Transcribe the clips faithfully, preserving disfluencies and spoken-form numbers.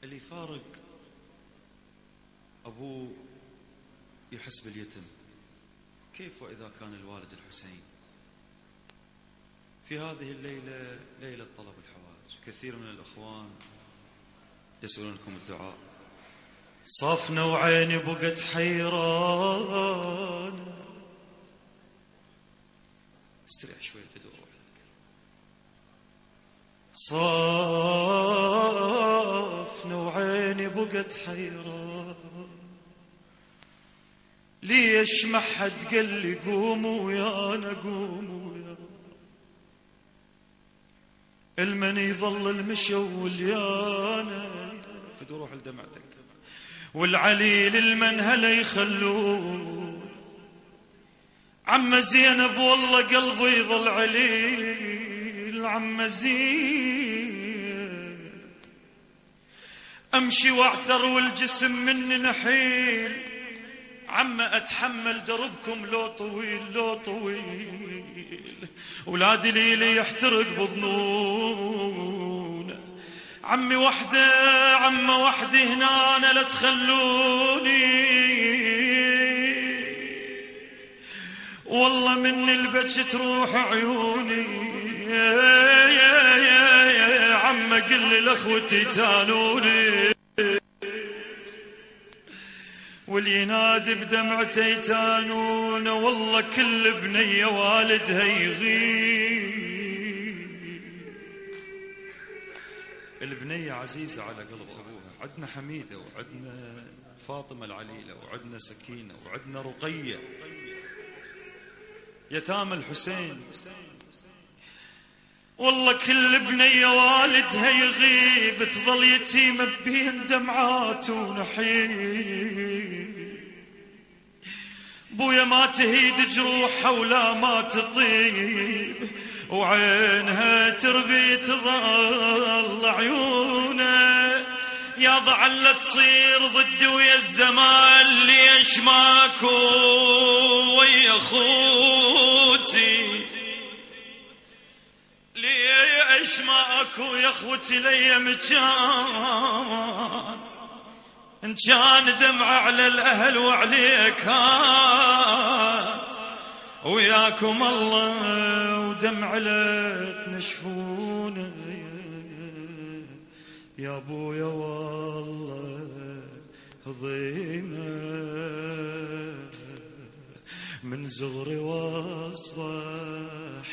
اللي يفارق أبوه يحس باليتم، كيف وإذا كان الوالد الحسين؟ في هذه الليلة ليلة طلب الحوائج، كثير من الأخوان يسألونكم الدعاء. صافنا وعيني بقت حيران، استريح شوية تدور روحك. صافنا وعيني بقت حيران، ليش ما حد قال لي قوموا ويانا قوموا ويانا، المن يظل المشول يانا فدوا روح لدمعتك، والعليل المن هلا يخلون عم زينب والله قلبي يظل عليل عم زين، امشي واعثر والجسم مني نحيل عم اتحمل دربكم لو طويل لو طويل، ولادي ليلي يحترق بظنون عمي وحده عم وحدي هنا أنا لا تخلوني، والله من البج تروح عيوني يا يا يا يا عم قل لي لاخوتي تانوني، واللي ينادي بدمعته يتانون، والله كل بنيه والدها يغيب. البنيه عزيزه على قلب ابوها، عندنا حميده وعندنا فاطمه العليله وعندنا سكينه وعندنا رقيه، يتامى الحسين، والله كل بنيه والدها يغيب، تظل يتيمه بين دمعات ونحيب، بويا ما تهيد جروحها ولا ما تطيب، وعينها تربي تظل عيونه، يا ضعلة تصير ضدي ويا الزمان، ليش ماكو ويا خوتي، ليش ماكو يا اخوتي ليا مكان، ان كان دمع على الاهل وعليك ها وياكم الله ودمع لا تنشفون، يا ابويا والله ضيمه من زغري واصبح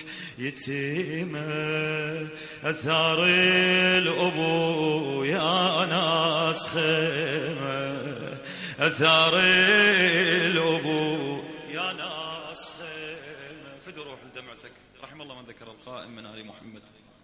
يتيمه، اثار الابو يا ناس خيمه، اثار الابو يا ناس خيمه، فدوا روح لدمعتك، رحم الله من ذكر القائم من آل محمد.